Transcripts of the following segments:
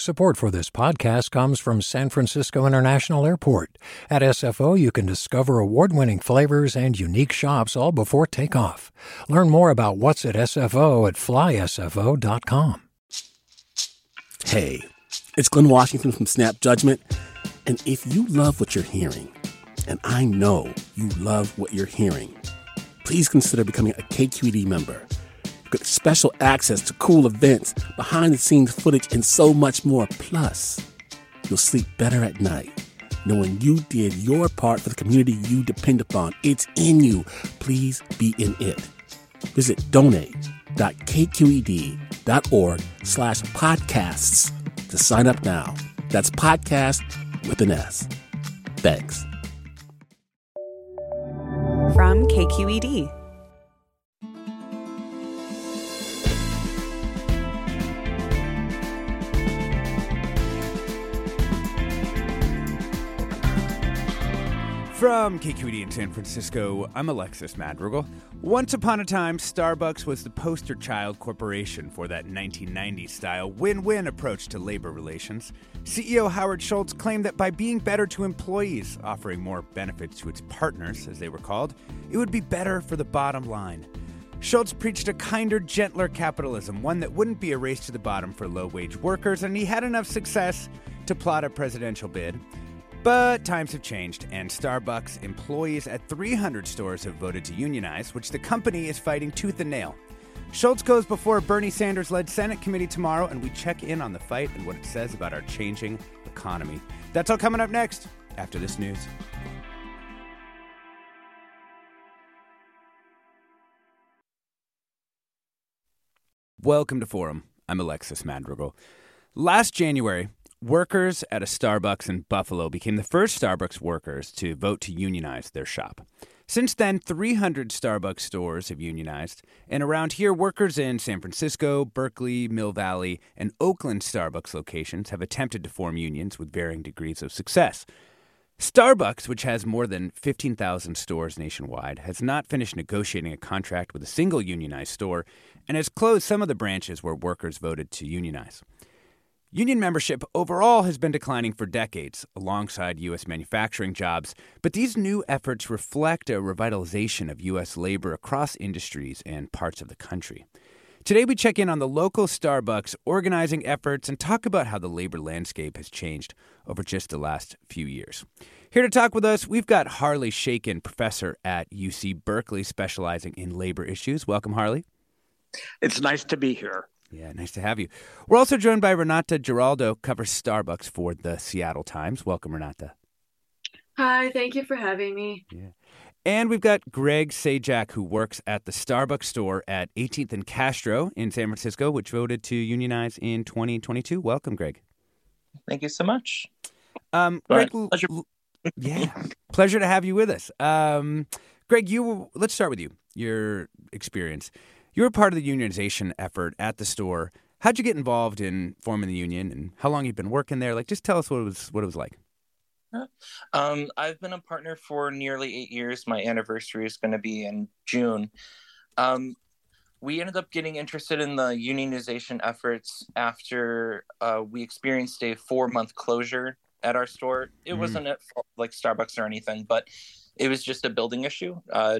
Support for this podcast comes from San Francisco International Airport. At SFO, you can discover award-winning flavors and unique shops all before takeoff. Learn more about what's at SFO at flysfo.com. Hey, it's Glenn Washington from Snap Judgment. And if you love what you're hearing, and I know you love what you're hearing, please consider becoming a KQED member. Get special access to cool events, behind-the-scenes footage, and so much more. Plus, you'll sleep better at night knowing you did your part for the community you depend upon. It's in you. Please be in it. Visit donate.kqed.org/podcasts to sign up now. That's podcast with an S. Thanks. From KQED. From KQED in San Francisco, I'm Alexis Madrigal. Once upon a time, Starbucks was the poster child corporation for that 1990s-style win-win approach to labor relations. CEO Howard Schultz claimed that by being better to employees, offering more benefits to its partners, as they were called, it would be better for the bottom line. Schultz preached a kinder, gentler capitalism, one that wouldn't be a race to the bottom for low-wage workers, and he had enough success to plot a presidential bid. But times have changed, and Starbucks employees at 300 stores have voted to unionize, which the company is fighting tooth and nail. Schultz goes before a Bernie Sanders-led Senate committee tomorrow, and we check in on the fight and what it says about our changing economy. That's all coming up next, after this news. Welcome to Forum. I'm Alexis Madrigal. Last January, workers at a Starbucks in Buffalo became the first Starbucks workers to vote to unionize their shop. Since then, 300 Starbucks stores have unionized, and around here, workers in San Francisco, Berkeley, Mill Valley, and Oakland Starbucks locations have attempted to form unions with varying degrees of success. Starbucks, which has more than 15,000 stores nationwide, has not finished negotiating a contract with a single unionized store and has closed some of the branches where workers voted to unionize. Union membership overall has been declining for decades, alongside U.S. manufacturing jobs, but these new efforts reflect a revitalization of U.S. labor across industries and parts of the country. Today we check in on the local Starbucks organizing efforts and talk about how the labor landscape has changed over just the last few years. Here to talk with us, we've got Harley Shaken, professor at UC Berkeley, specializing in labor issues. Welcome, Harley. It's nice to be here. Yeah, nice to have you. We're also joined by Renata Giraldo, covers Starbucks for the Seattle Times. Welcome, Renata. Hi, thank you for having me. Yeah. And we've got Greg Sajak, who works at the Starbucks store at 18th and Castro in San Francisco, which voted to unionize in 2022. Welcome, Greg. Thank you so much. Greg, pleasure. Yeah, pleasure to have you with us. Greg, let's start with you, your experience. You were part of the unionization effort at the store. How'd you get involved in forming the union, and how long you've been working there? Just tell us what it was like. I've been a partner for nearly 8 years. My anniversary is going to be in June. We ended up getting interested in the unionization efforts after we experienced a 4-month closure at our store. It wasn't at fault like Starbucks or anything, but it was just a building issue.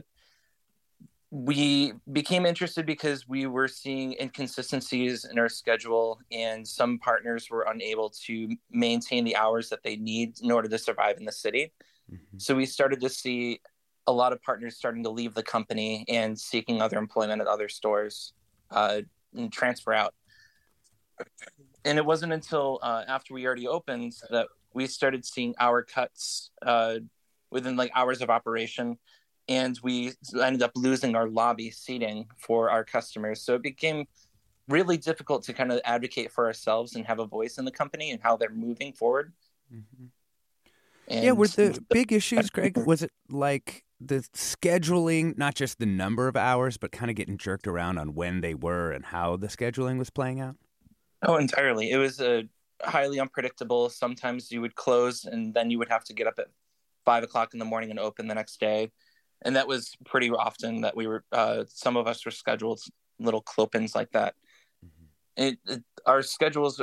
We became interested because we were seeing inconsistencies in our schedule, and some partners were unable to maintain the hours that they need in order to survive in the city. Mm-hmm. So we started to see a lot of partners starting to leave the company and seeking other employment at other stores and transfer out. And it wasn't until after we already opened that we started seeing hour cuts within hours of operation. And we ended up losing our lobby seating for our customers. So it became really difficult to kind of advocate for ourselves and have a voice in the company and how they're moving forward. Mm-hmm. And were the big issues, Greg, was it like the scheduling, not just the number of hours, but kind of getting jerked around on when they were and how the scheduling was playing out? Oh, entirely. It was highly unpredictable. Sometimes you would close and then you would have to get up at 5 o'clock in the morning and open the next day. And that was pretty often that we were, some of us were scheduled little clopins like that. Mm-hmm. Our schedules are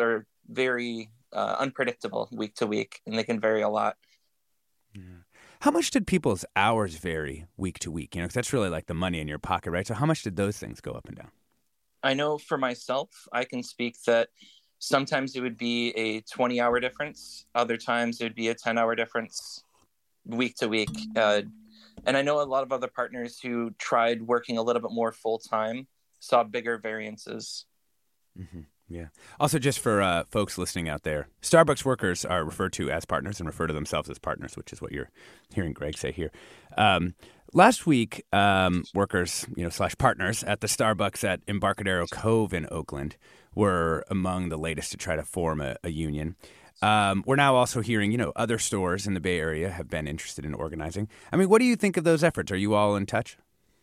very unpredictable week to week, and they can vary a lot. Yeah. How much did people's hours vary week to week? Because that's really like the money in your pocket, right? So how much did those things go up and down? I know for myself, I can speak that sometimes it would be a 20-hour difference. Other times it would be a 10-hour difference week to week. And I know a lot of other partners who tried working a little bit more full-time saw bigger variances. Mm-hmm. Yeah. Also, just for folks listening out there, Starbucks workers are referred to as partners and refer to themselves as partners, which is what you're hearing Greg say here. Last week, workers, / partners at the Starbucks at Embarcadero Cove in Oakland were among the latest to try to form a union. We're now also hearing, other stores in the Bay Area have been interested in organizing. I mean, what do you think of those efforts? Are you all in touch?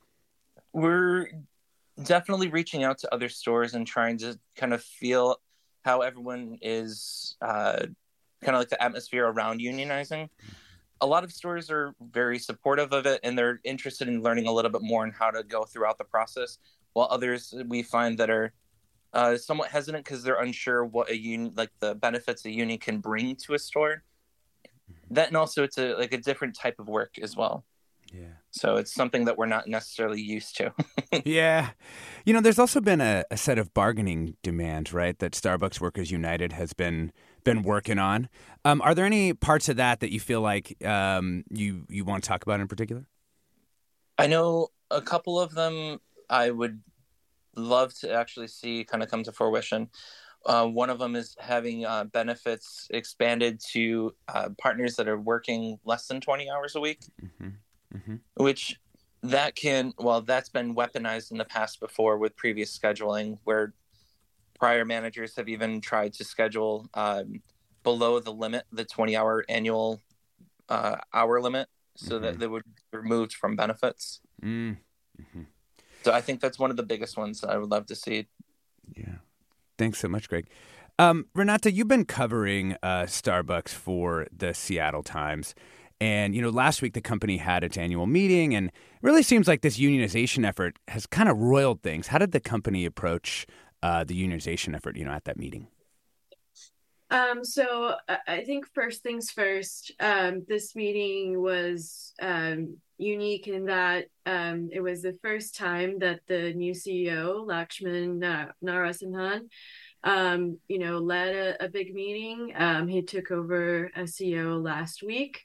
We're definitely reaching out to other stores and trying to kind of feel how everyone is kind of like the atmosphere around unionizing. A lot of stores are very supportive of it, and they're interested in learning a little bit more on how to go throughout the process, while others we find that are somewhat hesitant because they're unsure what a union, like the benefits a union can bring to a store. That, and also it's a different type of work as well. Yeah. So it's something that we're not necessarily used to. Yeah. There's also been a set of bargaining demands, right, that Starbucks Workers United has been working on. Are there any parts of that you feel like you want to talk about in particular? I know a couple of them I would love to actually see kind of come to fruition. One of them is having benefits expanded to partners that are working less than 20 hours a week. Mm-hmm. Mm-hmm. Which that's been weaponized in the past before with previous scheduling, where prior managers have even tried to schedule below the limit, the 20-hour annual hour limit, so that they would be removed from benefits. Mm-hmm. So I think that's one of the biggest ones that I would love to see. Yeah. Thanks so much, Greg. Renata, you've been covering Starbucks for the Seattle Times. And, last week the company had its annual meeting, and it really seems like this unionization effort has kind of roiled things. How did the company approach the unionization effort, at that meeting? So I think first things first, this meeting was unique in that it was the first time that the new CEO, Lakshman Narasimhan, led a big meeting. He took over as CEO last week.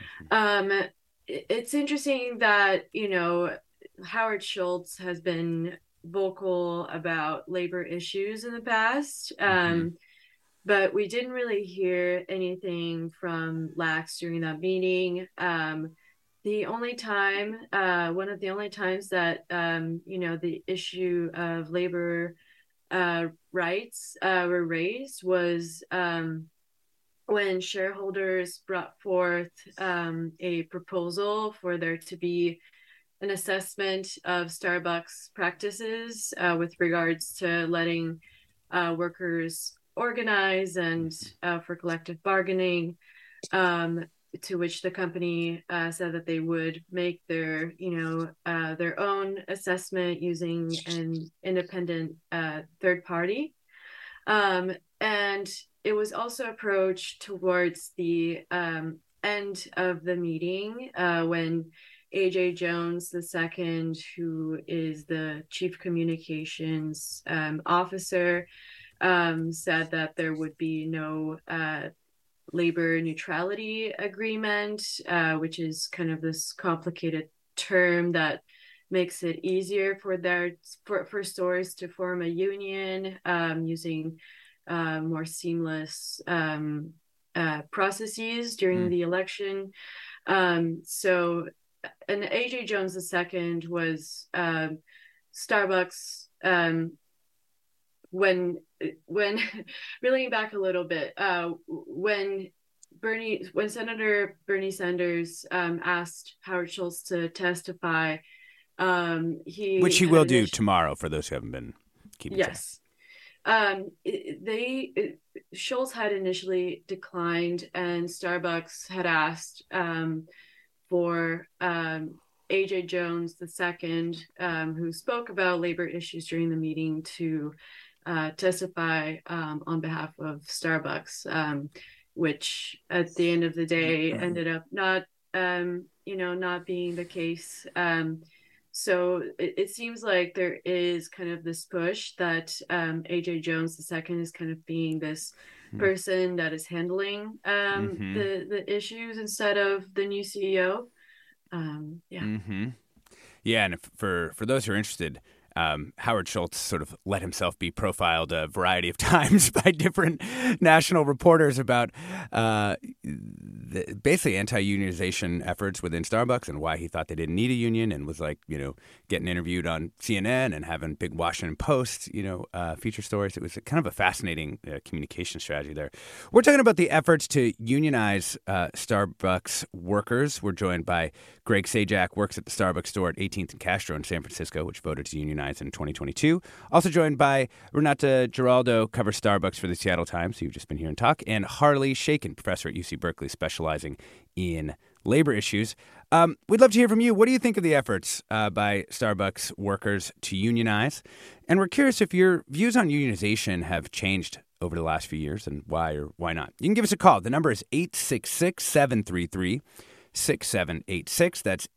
It's interesting that, Howard Schultz has been vocal about labor issues in the past, but we didn't really hear anything from Lax during that meeting. The only time, one of the only times that, the issue of labor rights were raised was when shareholders brought forth a proposal for there to be an assessment of Starbucks practices with regards to letting workers organize and for collective bargaining, to which the company said that they would make their own assessment using an independent third party. And it was also approached towards the end of the meeting when AJ Jones II, who is the chief communications officer, said that there would be no labor neutrality agreement, which is kind of this complicated term that makes it easier for stores to form a union using more seamless processes during the election. So, and AJ Jones II was Starbucks when reeling back a little bit, when Senator Bernie Sanders asked Howard Schultz to testify, which he will do tomorrow for those who haven't been keeping track. Schultz had initially declined, and Starbucks had asked for AJ Jones II, who spoke about labor issues during the meeting, to testify on behalf of Starbucks, which at the end of the day ended up not being the case. So it seems like there is kind of this push that AJ Jones II is kind of being this person that is handling the issues instead of the new CEO. Yeah, and for those who are interested, Howard Schultz sort of let himself be profiled a variety of times by different national reporters about basically anti-unionization efforts within Starbucks and why he thought they didn't need a union, and was like, getting interviewed on CNN and having big Washington Post, feature stories. It was kind of a fascinating communication strategy there. We're talking about the efforts to unionize Starbucks workers. We're joined by Greg Sajak, works at the Starbucks store at 18th and Castro in San Francisco, which voted to unionize in 2022. Also joined by Renata Giraldo, covers Starbucks for the Seattle Times, who you've just been hearing talk, and Harley Shaken, professor at UC Berkeley, specializing in labor issues. We'd love to hear from you. What do you think of the efforts by Starbucks workers to unionize? And we're curious if your views on unionization have changed over the last few years, and why or why not. You can give us a call. The number is 866-733-6786. That's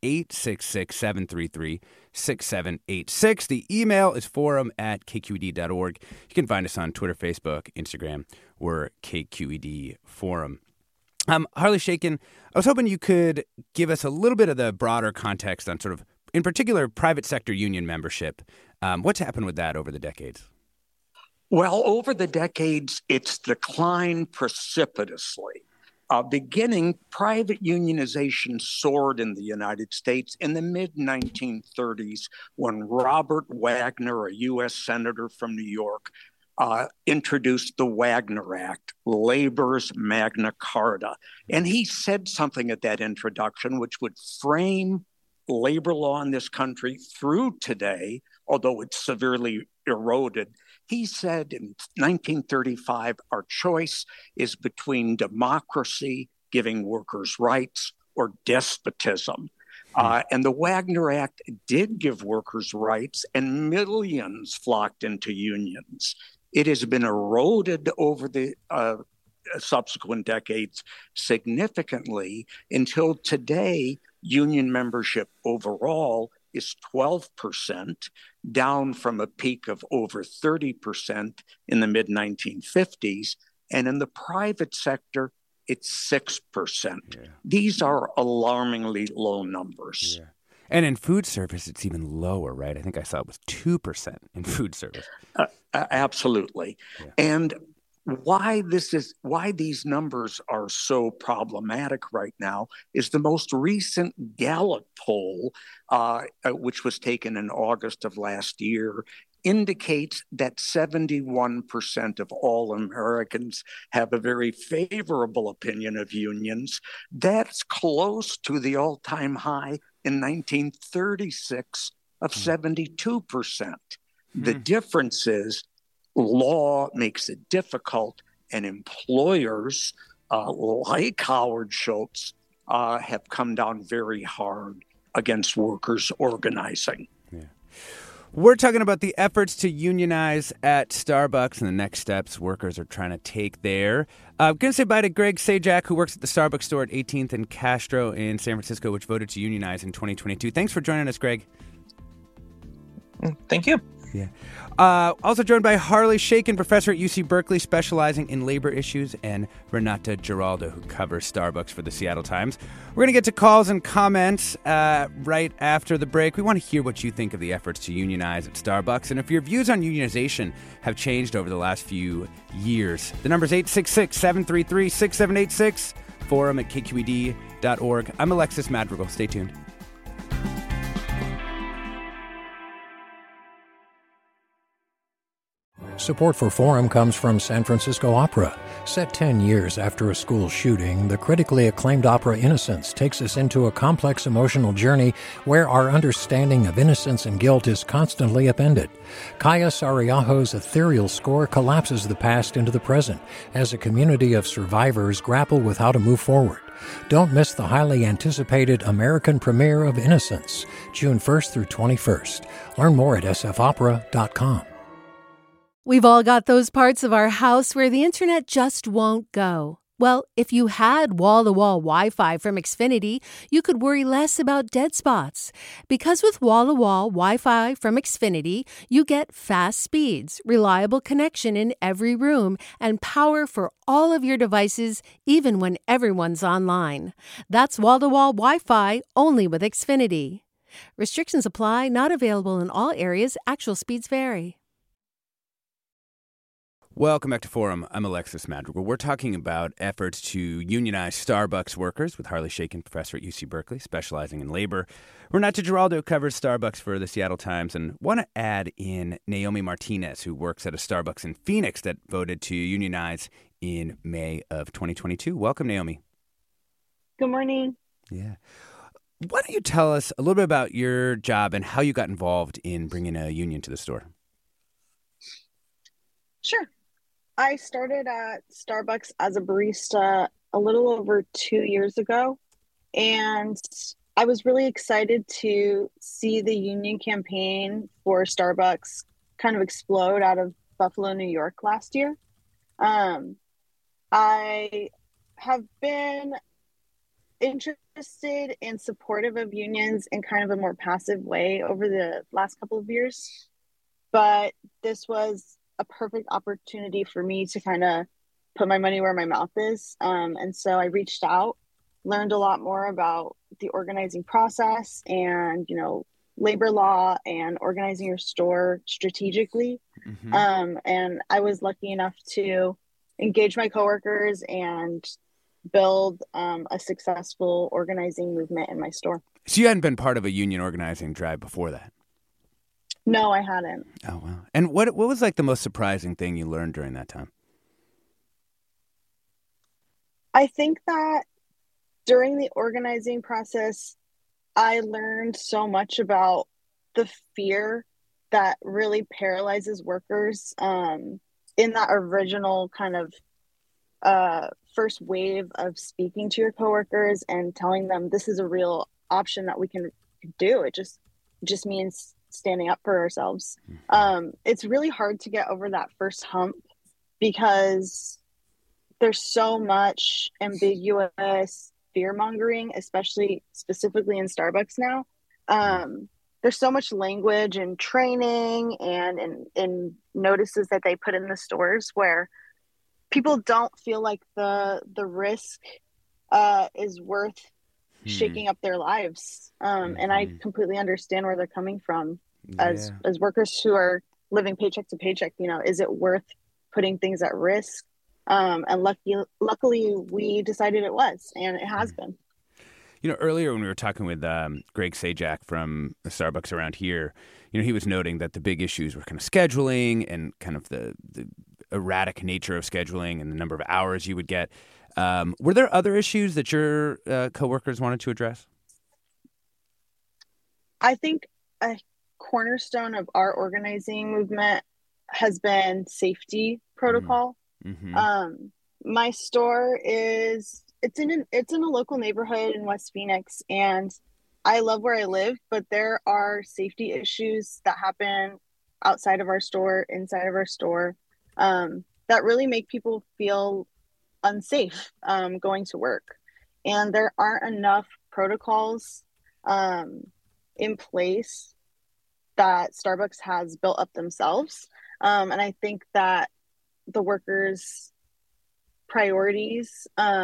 866-733-6786. The email is forum@kqed.org. You can find us on Twitter, Facebook, Instagram. We're KQED Forum. Harley Shaken, I was hoping you could give us a little bit of the broader context on sort of, in particular, private sector union membership. What's happened with that over the decades? Well, over the decades, it's declined precipitously. Beginning, private unionization soared in the United States in the mid-1930s when Robert Wagner, a U.S. senator from New York, introduced the Wagner Act, labor's Magna Carta. And he said something at that introduction which would frame labor law in this country through today, although it's severely eroded. He said in 1935, our choice is between democracy, giving workers rights, or despotism. And the Wagner Act did give workers rights, and millions flocked into unions. It has been eroded over the subsequent decades significantly until today. Union membership overall is 12%, down from a peak of over 30% in the mid-1950s. And in the private sector, it's 6%. Yeah. These are alarmingly low numbers. Yeah. And in food service, it's even lower, right? I think I saw it was 2% in food service. Absolutely. Yeah. And why these numbers are so problematic right now is the most recent Gallup poll, which was taken in August of last year, indicates that 71% of all Americans have a very favorable opinion of unions. That's close to the all-time high in 1936 of 72%. The difference is law makes it difficult, and employers like Howard Schultz have come down very hard against workers organizing. Yeah. We're talking about the efforts to unionize at Starbucks and the next steps workers are trying to take there. I'm going to say bye to Greg Sajak, who works at the Starbucks store at 18th and Castro in San Francisco, which voted to unionize in 2022. Thanks for joining us, Greg. Thank you. Yeah. Also joined by Harley Shaken, professor at UC Berkeley, specializing in labor issues, and Renata Giraldo, who covers Starbucks for the Seattle Times. We're going to get to calls and comments right after the break. We want to hear what you think of the efforts to unionize at Starbucks, and if your views on unionization have changed over the last few years. The number is 866-733-6786, forum@kqed.org. I'm Alexis Madrigal. Stay tuned. Support for Forum comes from San Francisco Opera. Set 10 years after a school shooting, the critically acclaimed opera Innocence takes us into a complex emotional journey where our understanding of innocence and guilt is constantly upended. Kaya Sariaho's ethereal score collapses the past into the present as a community of survivors grapple with how to move forward. Don't miss the highly anticipated American premiere of Innocence, June 1st through 21st. Learn more at sfopera.com. We've all got those parts of our house where the internet just won't go. Well, if you had wall-to-wall Wi-Fi from Xfinity, you could worry less about dead spots. Because with wall-to-wall Wi-Fi from Xfinity, you get fast speeds, reliable connection in every room, and power for all of your devices, even when everyone's online. That's wall-to-wall Wi-Fi only with Xfinity. Restrictions apply, not available in all areas. Actual speeds vary. Welcome back to Forum. I'm Alexis Madrigal. We're talking about efforts to unionize Starbucks workers with Harley Shaken, professor at UC Berkeley, specializing in labor. Renato Giraldo covers Starbucks for the Seattle Times, and want to add in Naomi Martinez, who works at a Starbucks in Phoenix that voted to unionize in May of 2022. Welcome, Naomi. Good morning. Yeah. Why don't you tell us a little bit about your job and how you got involved in bringing a union to the store? Sure. I started at Starbucks as a barista a little over 2 years ago, and I was really excited to see the union campaign for Starbucks kind of explode out of Buffalo, New York last year. I have been interested and supportive of unions in kind of a more passive way over the last couple of years, but this was a perfect opportunity for me to kind of put my money where my mouth is. And so I reached out, learned a lot more about the organizing process and, labor law and organizing your store strategically. Mm-hmm. And I was lucky enough to engage my coworkers and build a successful organizing movement in my store. So you hadn't been part of a union organizing drive before that? No, I hadn't. Oh, wow. And what was like the most surprising thing you learned during that time? I think that during the organizing process, I learned so much about the fear that really paralyzes workers in that original kind of first wave of speaking to your coworkers and telling them this is a real option that we can do. It just means standing up for ourselves. It's really hard to get over that first hump because there's so much ambiguous fear mongering, specifically in Starbucks now. There's so much language and training and in notices that they put in the stores where people don't feel like the risk is worth shaking up their lives. And I completely understand where they're coming from as workers who are living paycheck to paycheck. Is it worth putting things at risk? And luckily we decided it was, and it has been. Earlier when we were talking with Greg Sajak from the Starbucks around here, he was noting that the big issues were kind of scheduling and kind of the erratic nature of scheduling and the number of hours you would get. Were there other issues that your coworkers wanted to address? I think a cornerstone of our organizing movement has been safety protocol. Mm-hmm. My store it's in a local neighborhood in West Phoenix, and I love where I live, but there are safety issues that happen outside of our store, inside of our store, that really make people feel unsafe going to work. And there aren't enough protocols in place that Starbucks has built up themselves. And I think that the workers' priorities,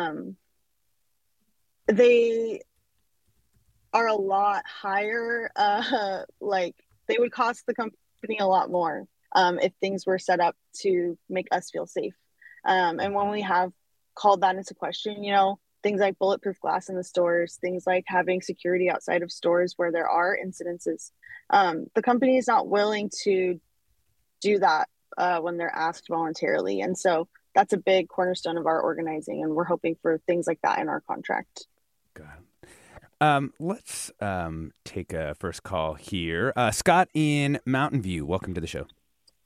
they are a lot higher. They would cost the company a lot more if things were set up to make us feel safe. And when we have called that into question, things like bulletproof glass in the stores, things like having security outside of stores where there are incidences, the company is not willing to do that when they're asked voluntarily. And so that's a big cornerstone of our organizing, and we're hoping for things like that in our contract. Got it. Let's take a first call here. Scott in Mountain View, welcome to the show.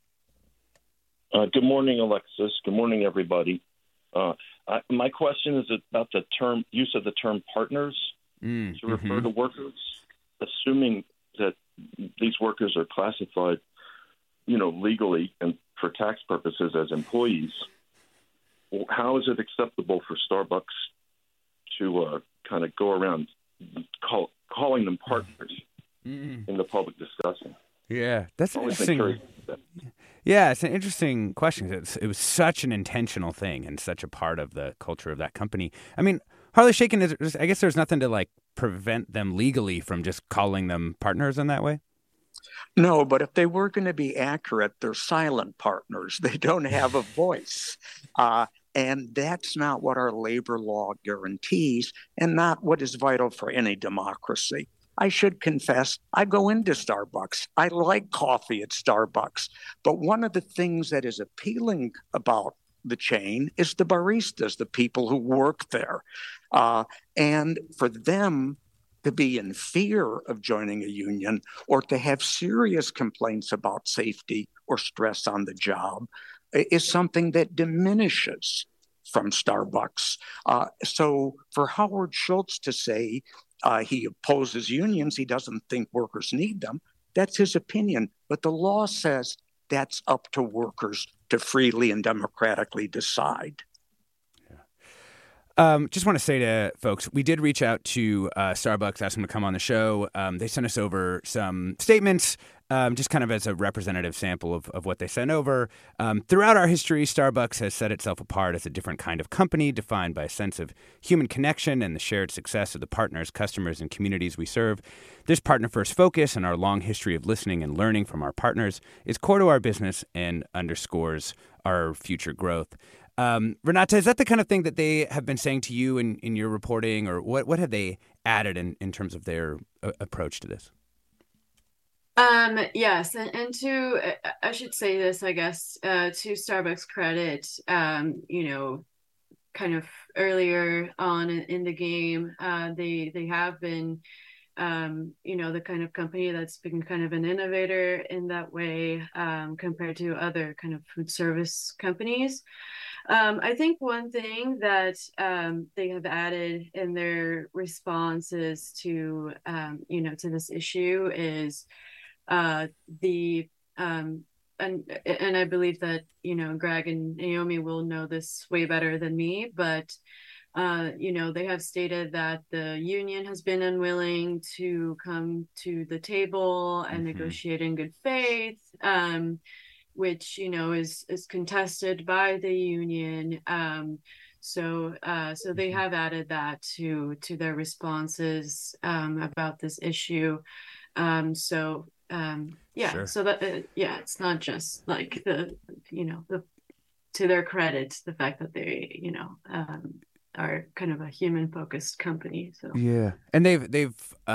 Good morning, Alexis. Good morning, everybody. My question is about the use of the term partners to refer to workers, assuming that these workers are classified legally and for tax purposes as employees, how is it acceptable for Starbucks to kind of go around calling them partners in the public discussion? Yeah, that's interesting. Yeah, it's an interesting question. It was such an intentional thing and such a part of the culture of that company. I mean, Harley Shaken, I guess there's nothing to prevent them legally from just calling them partners in that way? No, but if they were going to be accurate, they're silent partners. They don't have a voice. And that's not what our labor law guarantees and not what is vital for any democracy. I should confess, I go into Starbucks. I like coffee at Starbucks. But one of the things that is appealing about the chain is the baristas, the people who work there. And for them to be in fear of joining a union or to have serious complaints about safety or stress on the job is something that diminishes from Starbucks. So for Howard Schultz to say he opposes unions, he doesn't think workers need them, that's his opinion. But the law says that's up to workers to freely and democratically decide. Just want to say to folks, we did reach out to Starbucks, ask them to come on the show. They sent us over some statements, just kind of as a representative sample of what they sent over. Throughout our history, Starbucks has set itself apart as a different kind of company, defined by a sense of human connection and the shared success of the partners, customers, and communities we serve. This partner-first focus and our long history of listening and learning from our partners is core to our business and underscores our future growth. Renata, is that the kind of thing that they have been saying to you in your reporting, or what have they added in terms of their approach to this? Yes, and to I should say this, I guess, to Starbucks' credit, kind of earlier on in the game, they have been, the kind of company that's been kind of an innovator in that way, compared to other kind of food service companies. I think one thing that they have added in their responses to this issue is the and I believe that Greg and Naomi will know this way better than me, but they have stated that the union has been unwilling to come to the table and negotiate in good faith, which is contested by the union. So they have added that to their responses about this issue. Sure. So that it's not just like the to their credit, the fact that they are kind of a human focused company. So yeah, and they've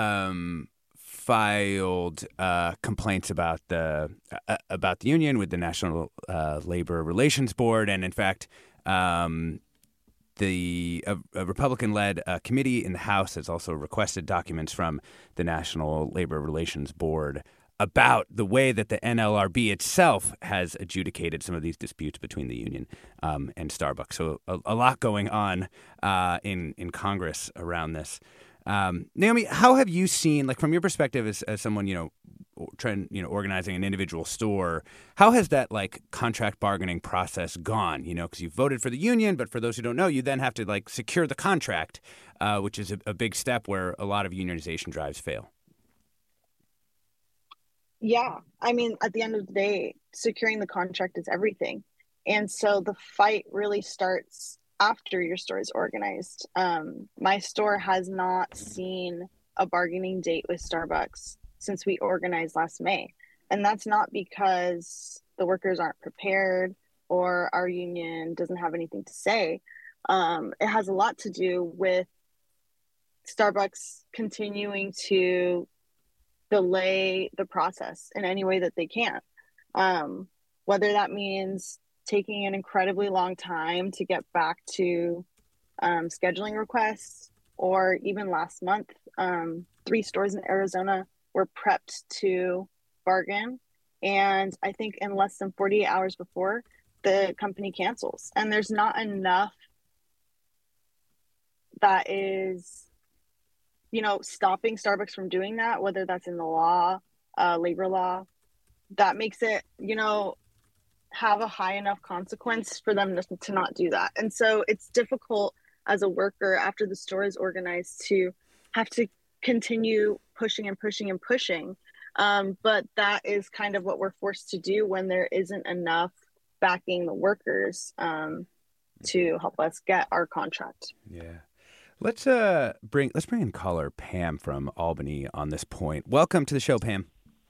filed complaints about the union with the National Labor Relations Board, and in fact, a Republican-led committee in the House has also requested documents from the National Labor Relations Board about the way that the NLRB itself has adjudicated some of these disputes between the union and Starbucks. So a lot going on in Congress around this. Naomi, how have you seen, from your perspective as someone, organizing an individual store, how has that contract bargaining process gone? Because you voted for the union, but for those who don't know, you then have to secure the contract, which is a big step where a lot of unionization drives fail. Yeah. I mean, at the end of the day, securing the contract is everything. And so the fight really starts after your store is organized. My store has not seen a bargaining date with Starbucks since we organized last May. And that's not because the workers aren't prepared or our union doesn't have anything to say. It has a lot to do with Starbucks continuing to delay the process in any way that they can. Whether that means taking an incredibly long time to get back to scheduling requests, or even last month, 3 stores in Arizona were prepped to bargain. And I think in less than 48 hours before, the company cancels. And there's not enough that is, stopping Starbucks from doing that, whether that's in the law, labor law, that makes it, have a high enough consequence for them to not do that. And so it's difficult as a worker after the store is organized to have to continue pushing and pushing and pushing. But that is kind of what we're forced to do when there isn't enough backing the workers to help us get our contract. Yeah. Let's bring in caller Pam from Albany on this point. Welcome to the show, Pam.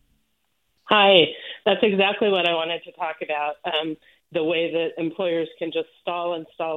Hi. That's exactly what I wanted to talk about, the way that employers can just stall.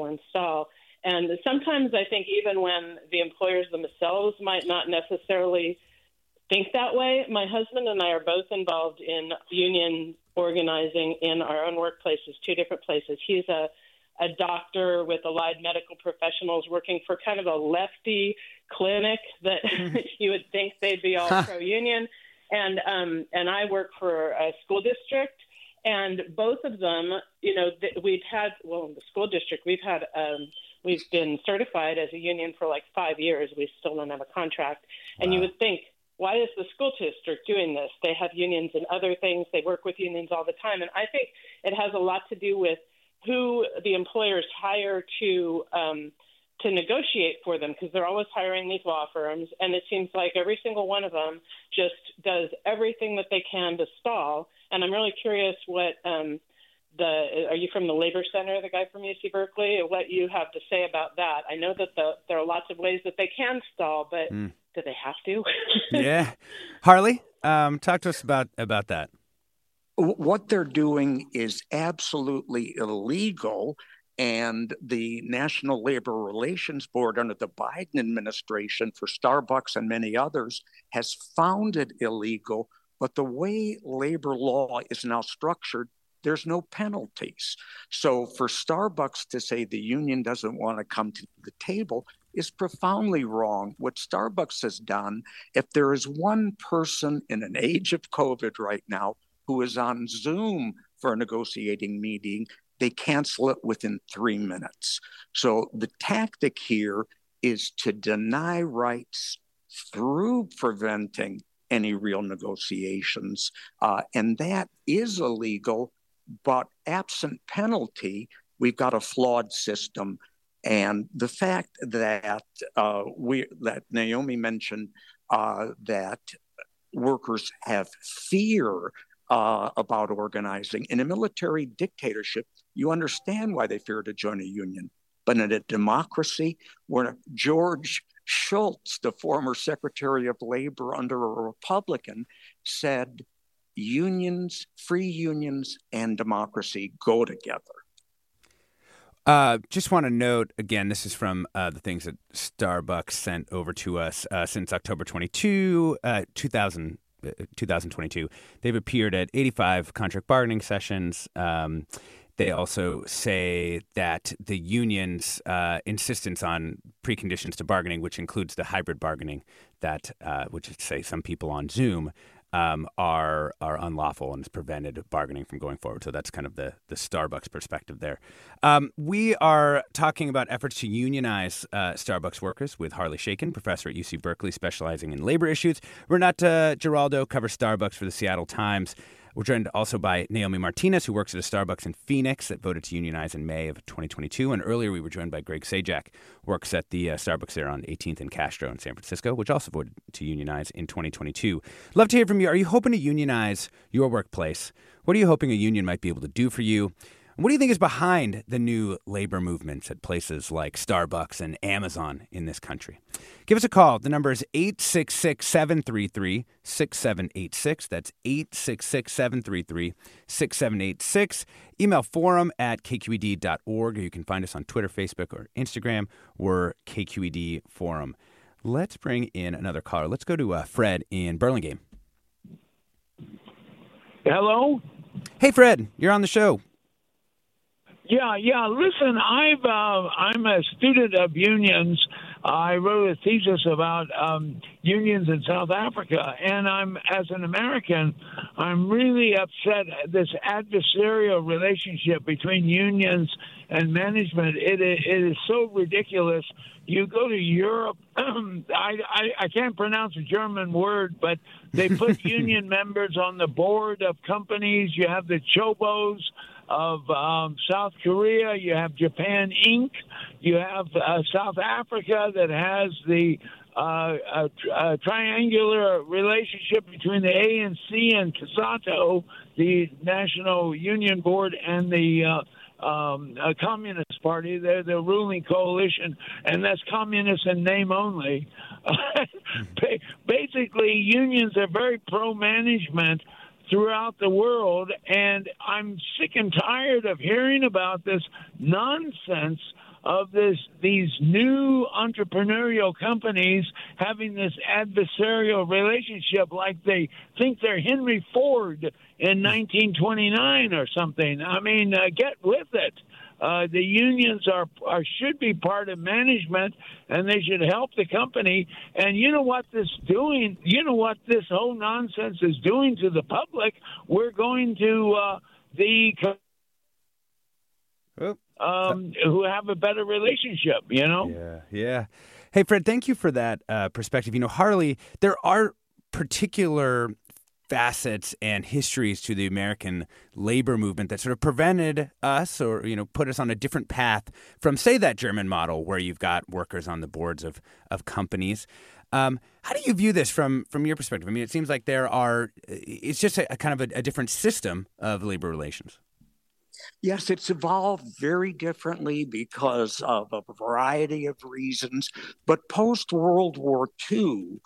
And sometimes I think even when the employers themselves might not necessarily think that way, my husband and I are both involved in union organizing in our own workplaces, 2 different places. He's a doctor with Allied Medical Professionals working for kind of a lefty clinic that you would think they'd be all pro-union. And I work for a school district, and both of them, the school district, we've been certified as a union for like 5 years. We still don't have a contract. And you would think, why is the school district doing this? They have unions and other things. They work with unions all the time. And I think it has a lot to do with who the employers hire to negotiate for them, because they're always hiring these law firms, and it seems like every single one of them just does everything that they can to stall. And I'm really curious what are you from the Labor Center, the guy from UC Berkeley, what you have to say about that. I know that there are lots of ways that they can stall, but do they have to? Yeah. Harley, talk to us about that. What they're doing is absolutely illegal. And the National Labor Relations Board under the Biden administration for Starbucks and many others has found it illegal. But the way labor law is now structured, there's no penalties. So for Starbucks to say the union doesn't want to come to the table is profoundly wrong. What Starbucks has done, if there is one person in an age of COVID right now who is on Zoom for a negotiating meeting, they cancel it within 3 minutes. So the tactic here is to deny rights through preventing any real negotiations. And that is illegal, but absent penalty, we've got a flawed system. And the fact that that Naomi mentioned that workers have fear about organizing. In a military dictatorship, you understand why they fear to join a union. But in a democracy, where George Shultz, the former Secretary of Labor under a Republican, said unions, free unions, and democracy go together. Just want to note, again, this is from the things that Starbucks sent over to us since October 2022. They've appeared at 85 contract bargaining sessions. They also say that the union's insistence on preconditions to bargaining, which includes the hybrid bargaining, that which is, say, some people on Zoom, are unlawful and has prevented bargaining from going forward. So that's kind of the Starbucks perspective there. We are talking about efforts to unionize Starbucks workers with Harley Shaken, professor at UC Berkeley, specializing in labor issues. Renata Giraldo covers Starbucks for the Seattle Times. We're joined also by Naomi Martinez, who works at a Starbucks in Phoenix that voted to unionize in May of 2022. And earlier we were joined by Greg Sajak, who works at the Starbucks there on 18th and Castro in San Francisco, which also voted to unionize in 2022. Love to hear from you. Are you hoping to unionize your workplace? What are you hoping a union might be able to do for you? And what do you think is behind the new labor movements at places like Starbucks and Amazon in this country? Give us a call. The number is 866-733-6786. That's 866-733-6786. Email forum@kqed.org, or you can find us on Twitter, Facebook, or Instagram. We're KQED Forum. Let's bring in another caller. Let's go to Fred in Burlingame. Hello? Hey, Fred. You're on the show. Yeah. Listen, I'm a student of unions. I wrote a thesis about unions in South Africa, and as an American, I'm really upset at this adversarial relationship between unions and management. It is so ridiculous. You go to Europe, I can't pronounce a German word, but they put union members on the board of companies. You have the Chobos of South Korea. You have Japan Inc. You have South Africa that has the triangular relationship between the ANC and COSATU, the National Union Board, and the Communist Party. They're the ruling coalition, and that's communist in name only. Basically, unions are very pro-management throughout the world, and I'm sick and tired of hearing about this nonsense of these new entrepreneurial companies having this adversarial relationship like they think they're Henry Ford in 1929 or something. I mean, get with it. The unions should be part of management, and they should help the company. And you know what this doing? You know what this whole nonsense is doing to the public? We're going to who have a better relationship, you know? Yeah. Hey, Fred, thank you for that perspective. You know, Harley, there are particular facets and histories to the American labor movement that sort of prevented us or, you know, put us on a different path from, say, that German model where you've got workers on the boards of companies. How do you view this from your perspective? I mean, it seems like it's just a kind of a different system of labor relations. Yes, it's evolved very differently because of a variety of reasons. But post-World War II,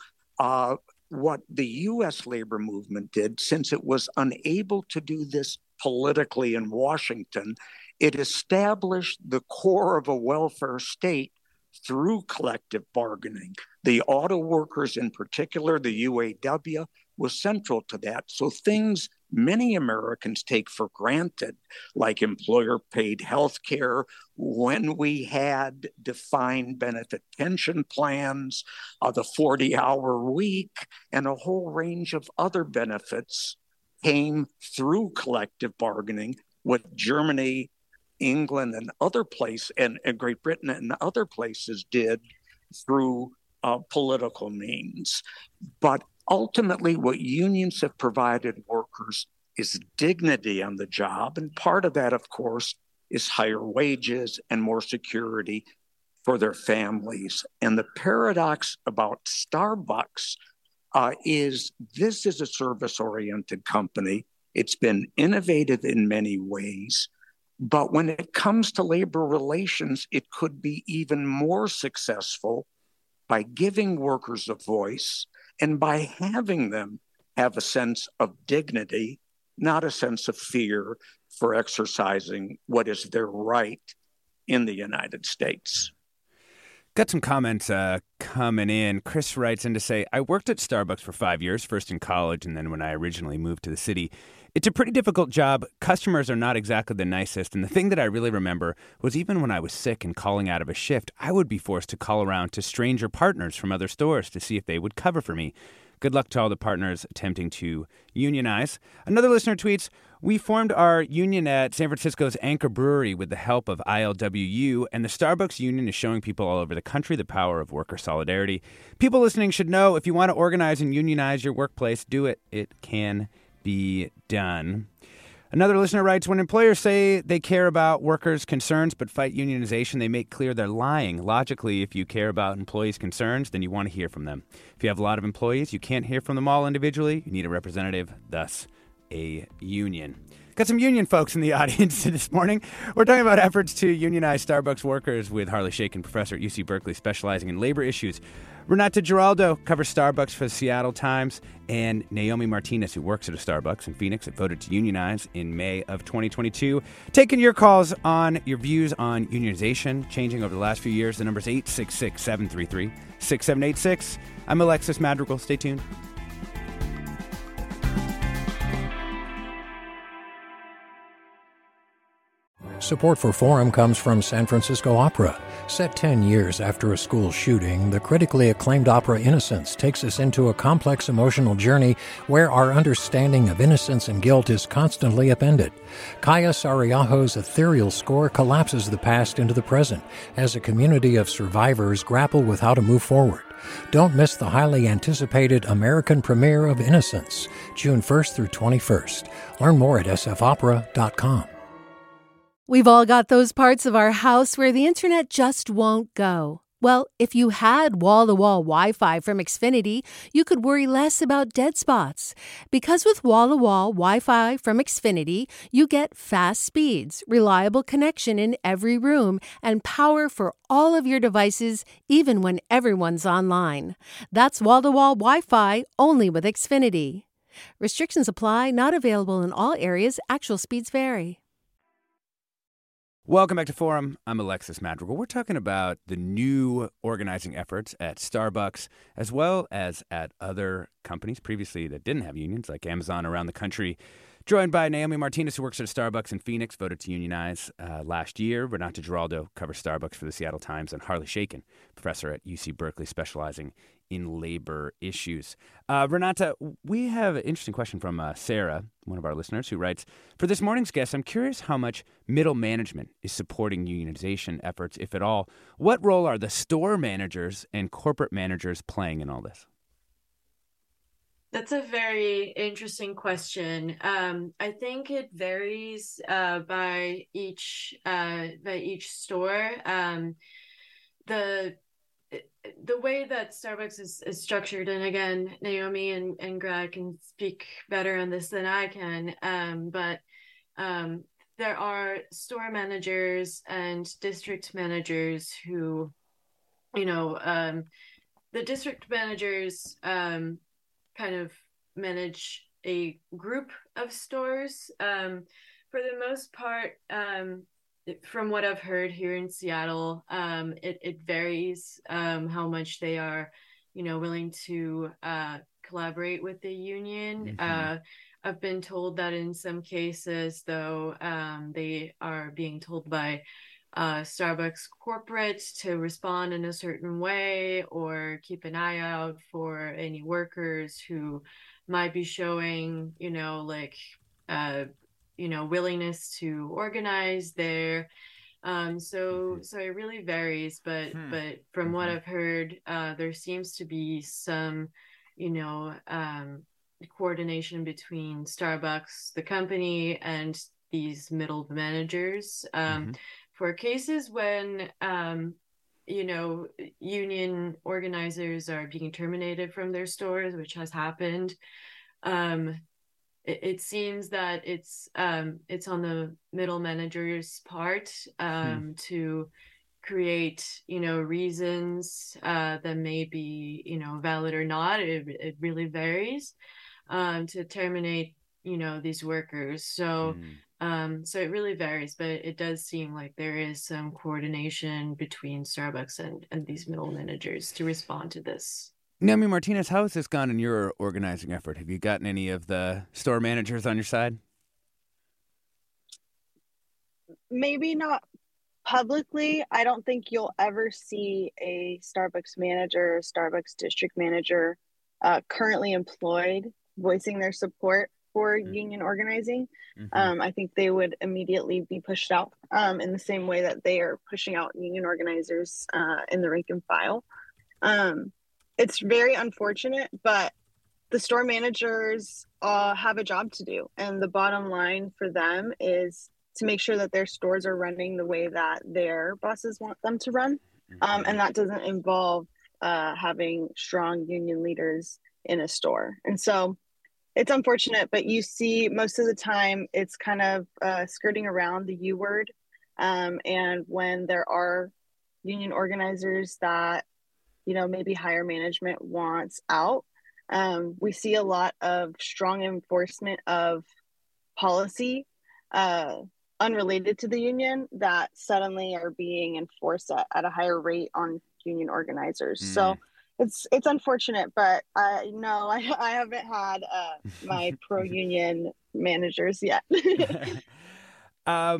what the U.S. labor movement did, since it was unable to do this politically in Washington, it established the core of a welfare state through collective bargaining. The auto workers in particular, the UAW, was central to that. So things many Americans take for granted, like employer-paid health care, when we had defined benefit pension plans, the 40-hour week, and a whole range of other benefits came through collective bargaining, what Germany, England, and other places, and Great Britain and other places did through political means. But ultimately, what unions have provided workers is dignity on the job. And part of that, of course, is higher wages and more security for their families. And the paradox about Starbucks is this is a service-oriented company. It's been innovative in many ways. But when it comes to labor relations, it could be even more successful by giving workers a voice and by having them have a sense of dignity, not a sense of fear for exercising what is their right in the United States. Got some comments coming in. Chris writes in to say, I worked at Starbucks for 5 years, first in college and then when I originally moved to the city. It's a pretty difficult job. Customers are not exactly the nicest. And the thing that I really remember was even when I was sick and calling out of a shift, I would be forced to call around to stranger partners from other stores to see if they would cover for me. Good luck to all the partners attempting to unionize. Another listener tweets, we formed our union at San Francisco's Anchor Brewery with the help of ILWU, and the Starbucks union is showing people all over the country the power of worker solidarity. People listening should know if you want to organize and unionize your workplace, do it. It can be done. Another listener writes, when employers say they care about workers' concerns but fight unionization, they make clear they're lying. Logically, if you care about employees' concerns, then you want to hear from them. If you have a lot of employees, you can't hear from them all individually. You need a representative, thus a union. Got some union folks in the audience this morning. We're talking about efforts to unionize Starbucks workers with Harley Shaken, professor at UC Berkeley, specializing in labor issues. Renata Giraldo covers Starbucks for the Seattle Times, and Naomi Martinez, who works at a Starbucks in Phoenix that voted to unionize in May of 2022. Taking your calls on your views on unionization changing over the last few years. The number's 866-733-6786. I'm Alexis Madrigal. Stay tuned. Support for Forum comes from San Francisco Opera. Set 10 years after a school shooting, the critically acclaimed opera Innocence takes us into a complex emotional journey where our understanding of innocence and guilt is constantly upended. Kaya Sariaho's ethereal score collapses the past into the present as a community of survivors grapple with how to move forward. Don't miss the highly anticipated American premiere of Innocence, June 1st through 21st. Learn more at sfopera.com. We've all got those parts of our house where the internet just won't go. Well, if you had wall-to-wall Wi-Fi from Xfinity, you could worry less about dead spots. Because with wall-to-wall Wi-Fi from Xfinity, you get fast speeds, reliable connection in every room, and power for all of your devices, even when everyone's online. That's wall-to-wall Wi-Fi only with Xfinity. Restrictions apply, not available in all areas. Actual speeds vary. Welcome back to Forum. I'm Alexis Madrigal. We're talking about the new organizing efforts at Starbucks, as well as at other companies previously that didn't have unions, like Amazon around the country. Joined by Naomi Martinez, who works at a Starbucks in Phoenix, voted to unionize last year. Renata Giraldo covers Starbucks for the Seattle Times, and Harley Shaken, professor at UC Berkeley, specializing in labor issues. Renata, we have an interesting question from Sarah, one of our listeners, who writes, for this morning's guest, I'm curious how much middle management is supporting unionization efforts, if at all. What role are the store managers and corporate managers playing in all this? That's a very interesting question. I think it varies by each store. The way that Starbucks is structured, and again, Naomi and Greg can speak better on this than I can, but there are store managers and district managers who, the district managers kind of manage a group of stores. For the most part, from what I've heard here in Seattle, it varies how much they are, willing to collaborate with the union. Mm-hmm. I've been told that in some cases, though, they are being told by Starbucks corporate to respond in a certain way or keep an eye out for any workers who might be showing, willingness to organize there. So it really varies, but from what I've heard, there seems to be some, coordination between Starbucks, the company, and these middle managers. For cases when, union organizers are being terminated from their stores, which has happened, it seems that it's on the middle manager's part to create, reasons that may be, valid or not. It really varies to terminate, these workers. So it really varies, but it does seem like there is some coordination between Starbucks and these middle managers to respond to this. Naomi Martinez, how has this gone in your organizing effort? Have you gotten any of the store managers on your side? Maybe not publicly. I don't think you'll ever see a Starbucks manager or Starbucks district manager currently employed voicing their support for union organizing. I think they would immediately be pushed out in the same way that they are pushing out union organizers in the rank and file. It's very unfortunate, but the store managers have a job to do. And the bottom line for them is to make sure that their stores are running the way that their bosses want them to run. And that doesn't involve having strong union leaders in a store. And so it's unfortunate, but you see most of the time it's kind of skirting around the U word. And when there are union organizers that, maybe higher management wants out, we see a lot of strong enforcement of policy unrelated to the union that suddenly are being enforced at a higher rate on union organizers. So it's unfortunate, but I haven't had my pro-union managers yet.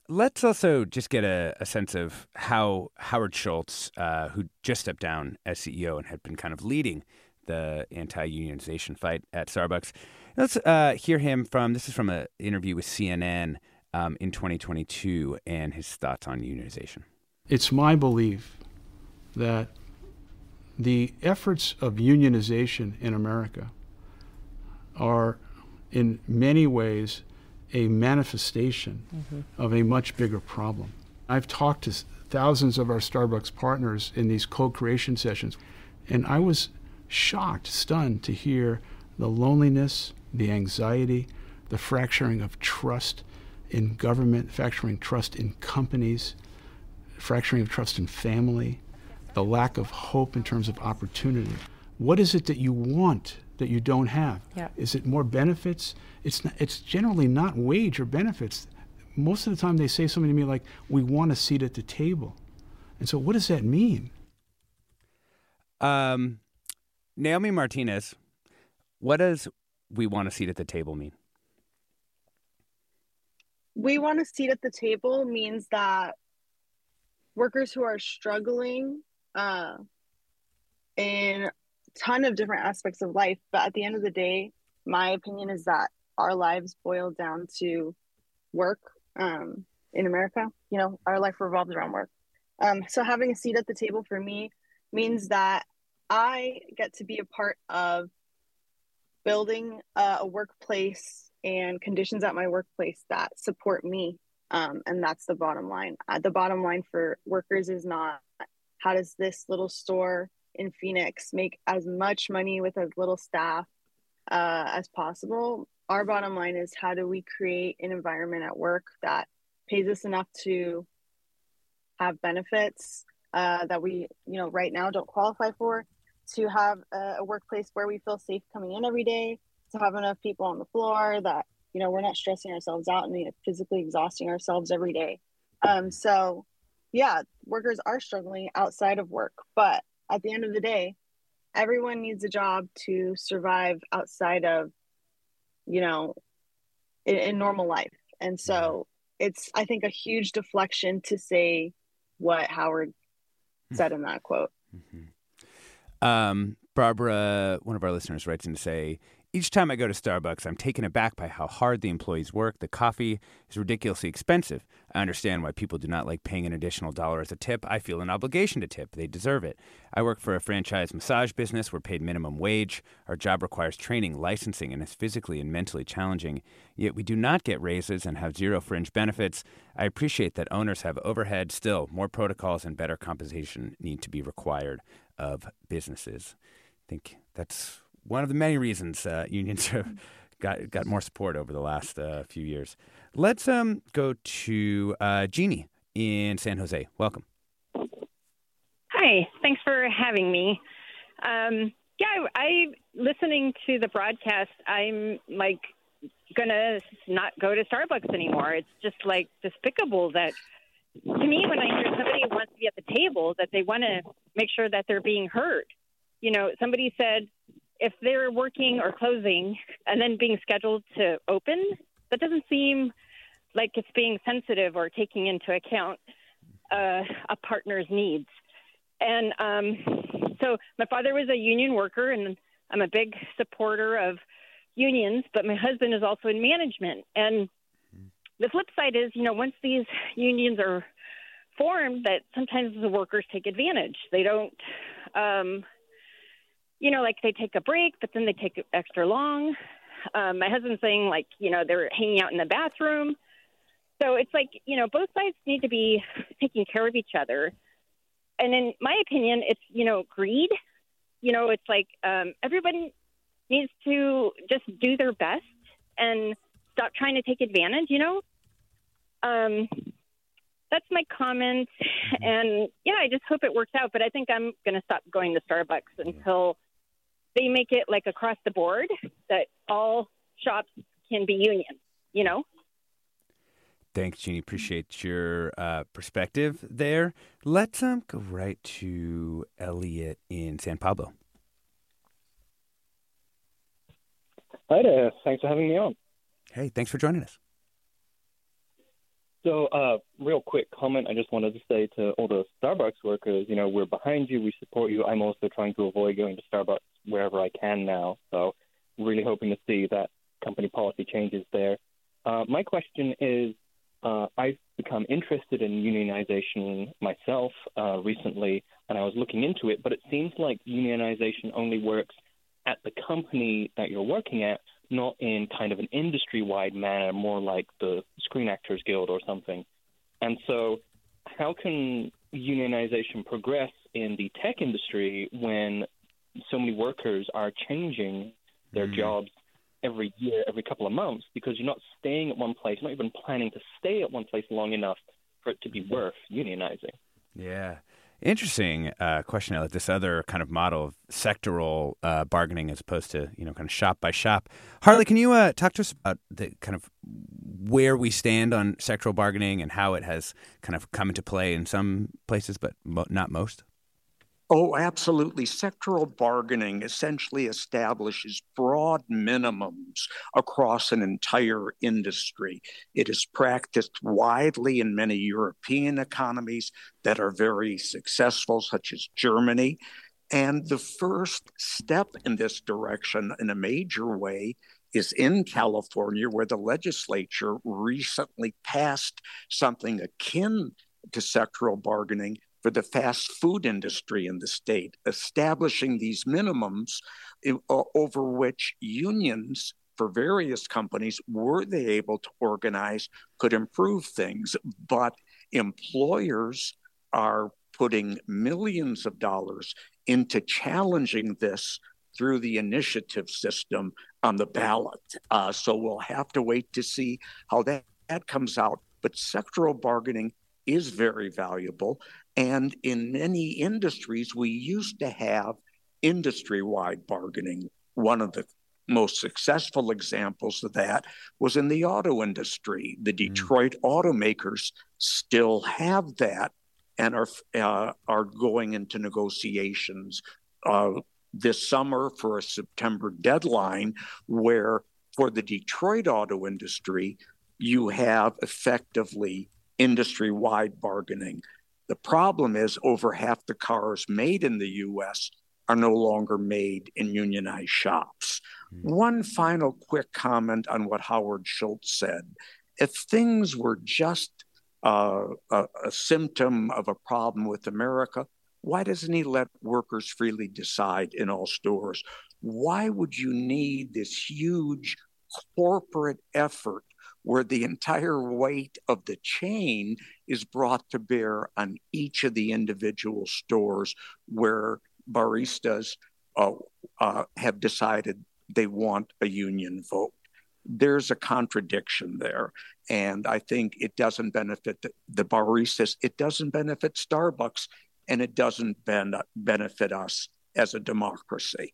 Let's also just get a sense of how Howard Schultz, who just stepped down as CEO and had been kind of leading the anti-unionization fight at Starbucks. Let's hear him this is from an interview with CNN in 2022 and his thoughts on unionization. It's my belief that the efforts of unionization in America are in many ways a manifestation of a much bigger problem. I've talked to thousands of our Starbucks partners in these co-creation sessions, and I was shocked, stunned to hear the loneliness, the anxiety, the fracturing of trust in government, fracturing trust in companies, fracturing of trust in family, the lack of hope in terms of opportunity. What is it that you want that you don't have? Yeah. Is it more benefits? It's generally not wage or benefits. Most of the time they say something to me like, we want a seat at the table. And so what does that mean? Naomi Martinez, what does we want a seat at the table mean? We want a seat at the table means that workers who are struggling in a ton of different aspects of life, but at the end of the day, my opinion is that our lives boil down to work in America. You know, our life revolves around work. So having a seat at the table for me means that I get to be a part of building a workplace and conditions at my workplace that support me. And that's the bottom line. The bottom line for workers is not how does this little store in Phoenix make as much money with as little staff as possible. Our bottom line is how do we create an environment at work that pays us enough to have benefits that we, right now don't qualify for, to have a workplace where we feel safe coming in every day, to have enough people on the floor that, we're not stressing ourselves out and physically exhausting ourselves every day. So yeah, workers are struggling outside of work, but at the end of the day, everyone needs a job to survive outside of, in normal life. And so it's, I think, a huge deflection to say what Howard said in that quote. Barbara, one of our listeners, writes in to say, each time I go to Starbucks, I'm taken aback by how hard the employees work. The coffee is ridiculously expensive. I understand why people do not like paying an additional $1 as a tip. I feel an obligation to tip. They deserve it. I work for a franchise massage business. We're paid minimum wage. Our job requires training, licensing, and is physically and mentally challenging. Yet we do not get raises and have zero fringe benefits. I appreciate that owners have overhead. Still, more protocols and better compensation need to be required of businesses. I think that's one of the many reasons unions have got more support over the last few years. Let's go to Jeannie in San Jose. Welcome. Hi, thanks for having me. I listening to the broadcast, I'm like gonna not go to Starbucks anymore. It's just like despicable that, to me, when I hear somebody wants to be at the table, that they want to make sure that they're being heard. Somebody said, if they're working or closing and then being scheduled to open, that doesn't seem like it's being sensitive or taking into account a partner's needs. And so my father was a union worker, and I'm a big supporter of unions, but my husband is also in management. And the flip side is, once these unions are formed, that sometimes the workers take advantage. They don't like they take a break, but then they take extra long. My husband's saying they're hanging out in the bathroom. So it's like, both sides need to be taking care of each other. And in my opinion, it's, greed. It's like everybody needs to just do their best and stop trying to take advantage, That's my comment. And I just hope it works out. But I think I'm going to stop going to Starbucks until they make it like across the board that all shops can be union, Thanks, Jeannie. Appreciate your perspective there. Let's go right to Elliot in San Pablo. Hi there. Thanks for having me on. Hey, thanks for joining us. So, real quick comment, I just wanted to say to all the Starbucks workers, we're behind you, we support you. I'm also trying to avoid going to Starbucks wherever I can now. So, really hoping to see that company policy changes there. My question is, I've become interested in unionization myself recently, and I was looking into it, but it seems like unionization only works at the company that you're working at, not in kind of an industry-wide manner, more like the Screen Actors Guild or something. And so how can unionization progress in the tech industry when so many workers are changing their jobs every year, every couple of months, because you're not staying at one place, not even planning to stay at one place long enough for it to be worth unionizing? Yeah. Interesting question, Elliot, this other kind of model of sectoral bargaining as opposed to, kind of shop by shop. Harley, can you talk to us about the kind of where we stand on sectoral bargaining and how it has kind of come into play in some places, but not most? Oh, absolutely. Sectoral bargaining essentially establishes broad minimums across an entire industry. It is practiced widely in many European economies that are very successful, such as Germany. And the first step in this direction in a major way is in California, where the legislature recently passed something akin to sectoral bargaining for the fast food industry in the state, establishing these minimums over which unions for various companies, were they able to organize, could improve things. But employers are putting millions of dollars into challenging this through the initiative system on the ballot. So we'll have to wait to see how that comes out. But sectoral bargaining is very valuable. And in many industries, we used to have industry-wide bargaining. One of the most successful examples of that was in the auto industry. The Detroit automakers still have that and are going into negotiations this summer for a September deadline, where for the Detroit auto industry, you have effectively industry-wide bargaining. The problem is over half the cars made in the U.S. are no longer made in unionized shops. One final quick comment on what Howard Schultz said. If things were just a symptom of a problem with America, why doesn't he let workers freely decide in all stores? Why would you need this huge corporate effort where the entire weight of the chain is brought to bear on each of the individual stores where baristas have decided they want a union vote? There's a contradiction there. And I think it doesn't benefit the baristas, it doesn't benefit Starbucks, and it doesn't benefit us as a democracy.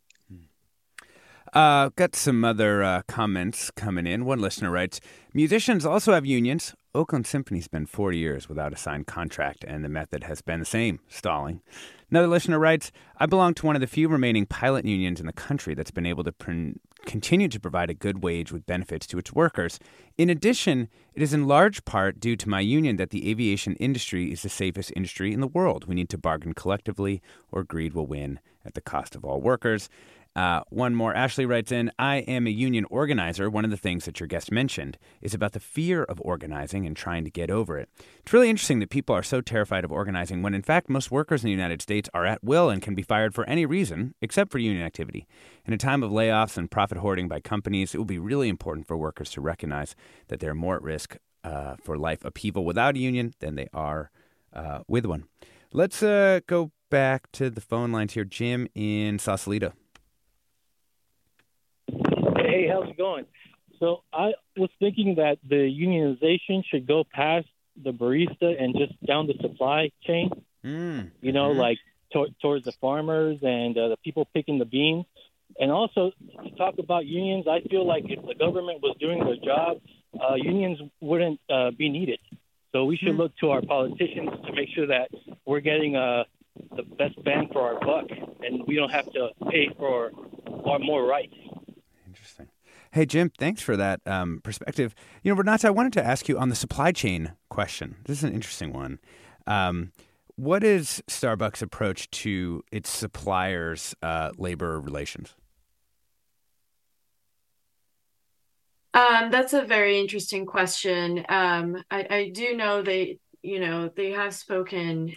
Got some other comments coming in. One listener writes, musicians also have unions. Oakland Symphony's been 40 years without a signed contract, and the method has been the same, stalling. Another listener writes, I belong to one of the few remaining pilot unions in the country that's been able to continue to provide a good wage with benefits to its workers. In addition, it is in large part due to my union that the aviation industry is the safest industry in the world. We need to bargain collectively, or greed will win at the cost of all workers. One more. Ashley writes in, I am a union organizer. One of the things that your guest mentioned is about the fear of organizing and trying to get over it. It's really interesting that people are so terrified of organizing when, in fact, most workers in the United States are at will and can be fired for any reason except for union activity. In a time of layoffs and profit hoarding by companies, it will be really important for workers to recognize that they're more at risk for life upheaval without a union than they are with one. Let's go back to the phone lines here. Jim in Sausalito. Hey, how's it going? So I was thinking that the unionization should go past the barista and just down the supply chain, like towards the farmers and the people picking the beans. And also to talk about unions, I feel like if the government was doing their job, unions wouldn't be needed. So we should look to our politicians to make sure that we're getting the best bang for our buck and we don't have to pay for our more rights. Interesting. Hey, Jim, thanks for that perspective. Renata, I wanted to ask you on the supply chain question. This is an interesting one. What is Starbucks' approach to its suppliers' labor relations? That's a very interesting question. I do know they have spoken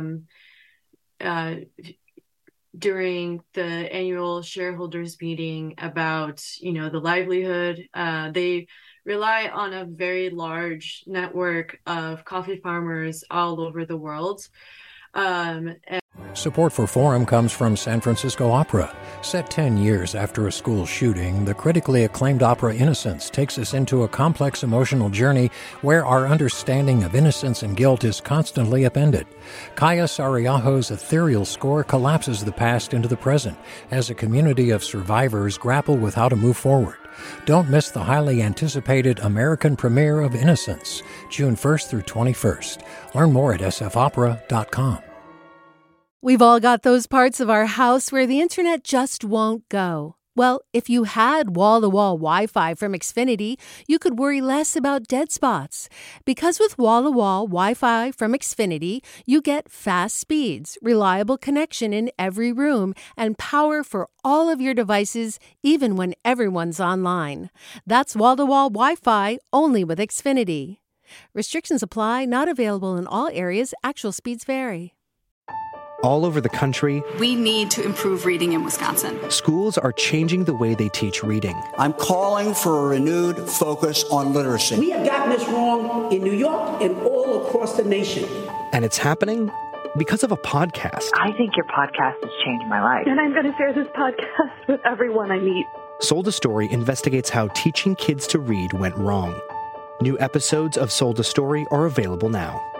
during the annual shareholders meeting about, the livelihood. They rely on a very large network of coffee farmers all over the world. Support for Forum comes from San Francisco Opera. Set 10 years after a school shooting, the critically acclaimed opera Innocence takes us into a complex emotional journey where our understanding of innocence and guilt is constantly upended. Kaya Sariaho's ethereal score collapses the past into the present as a community of survivors grapple with how to move forward. Don't miss the highly anticipated American premiere of Innocence, June 1st through 21st. Learn more at sfopera.com. We've all got those parts of our house where the internet just won't go. Well, if you had wall-to-wall Wi-Fi from Xfinity, you could worry less about dead spots. Because with wall-to-wall Wi-Fi from Xfinity, you get fast speeds, reliable connection in every room, and power for all of your devices, even when everyone's online. That's wall-to-wall Wi-Fi only with Xfinity. Restrictions apply, not available in all areas. Actual speeds vary. All over the country, we need to improve reading in Wisconsin. Schools are changing the way they teach reading. I'm calling for a renewed focus on literacy. We have gotten this wrong in New York and all across the nation. And it's happening because of a podcast. I think your podcast has changed my life. And I'm going to share this podcast with everyone I meet. Sold a Story investigates how teaching kids to read went wrong. New episodes of Sold a Story are available now.